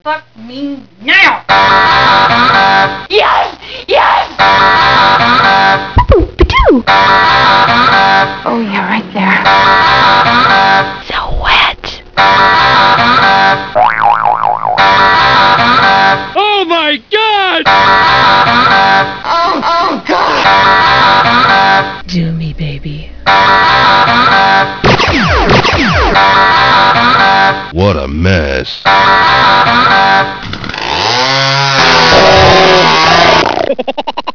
Fuck me now! Yes! Yes! Ba-doo! Oh, yeah, right there. So wet. Oh my God! Oh, God! Do me, baby. What a mess.